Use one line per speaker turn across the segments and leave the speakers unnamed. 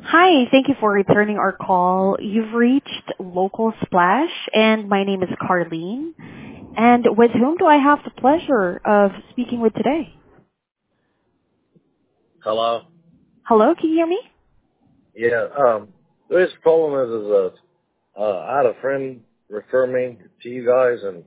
Hi, thank you for returning our call. You've reached Local Splash, and my name is Carlene. And with whom do I have the pleasure of speaking with today?
Hello.
Hello, can you hear me?
Yeah. This problem I had a friend refer me to you guys, and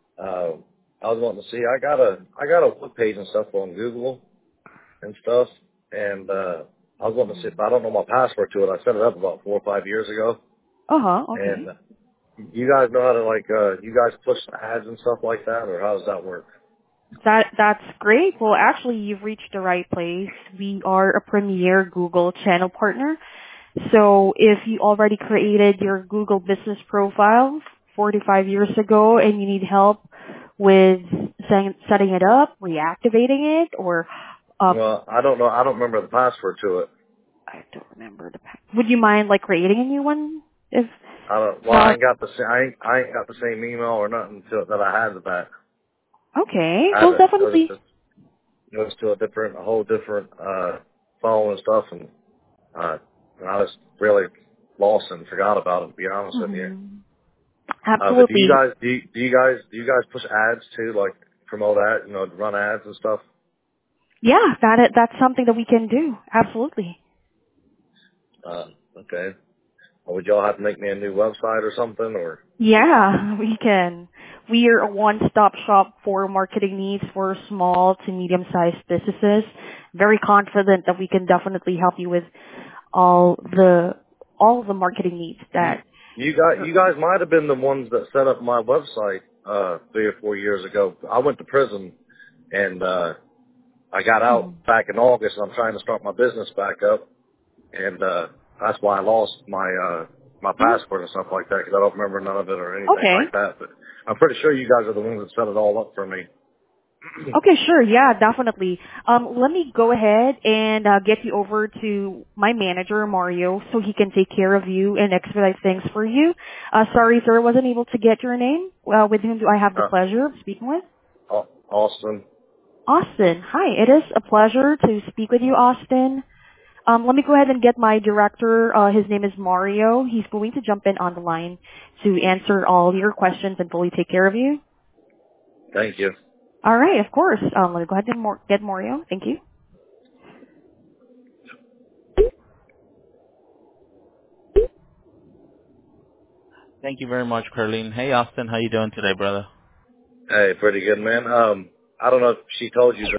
I was wanting to see. I got a web page and stuff on Google and stuff, and I was wanting to see. I don't know my password to it. I set it up about 4 or 5 years ago,
Uh-huh,
and
okay.
you guys know how to you guys push ads and stuff like that, or how does that work?
That's great. Well, actually, you've reached the right place. We are a premier Google channel partner. So if you already created your Google business profile 45 years ago and you need help with setting it up, reactivating it, or
Well, I don't know. I don't remember the password to it.
I don't remember would you mind like creating a new one? If
I don't. Well, I
not,
ain't got the same. I ain't got the same email or nothing that I had with that.
okay.
I
Well,
haven't noticed
definitely.
it. Goes to a whole different phone and stuff, uh, and I was really lost and forgot about it. To be honest with you,
Mhm.
but do you
Absolutely.
guys do you guys push ads too, like promote ads, run ads and stuff?
Yeah, that's something that we can do. Absolutely.
Uh, okay. Or would y'all have to make me a new website or something, or?
Yeah, we can. We are a one-stop shop for marketing needs for small to medium-sized businesses. Very confident that we can definitely help you with all the all the marketing needs
You,
that.
you guys might have been the ones that set up my website 3 or 4 years ago. I went to prison and I got out
Mhm.
back in August, and I'm trying to start my business back up. And that's why I lost my
Mhm.
passport and stuff like that, because I don't remember none of it or anything
Okay.
like that. But I'm pretty sure you guys are the ones that set it all up for me.
Okay, sure. Yeah, definitely. Let me go ahead and get you over to my manager, Mario, so he can take care of you and expedite things for you. Sorry, sir, wasn't able to get your name. With whom do I have the pleasure of speaking with?
Austin.
Austin. Hi, it is a pleasure to speak with you, Austin. Let me go ahead and get my director. His name is Mario. He's going to jump in on the line to answer all your questions and fully take care of you.
Thank you.
All right, of course. Let me go ahead and get Mario. Thank you.
Thank you very much, Carlene. Hey, Austin, how you doing today, brother?
Hey, pretty good, man. I don't know if she told you,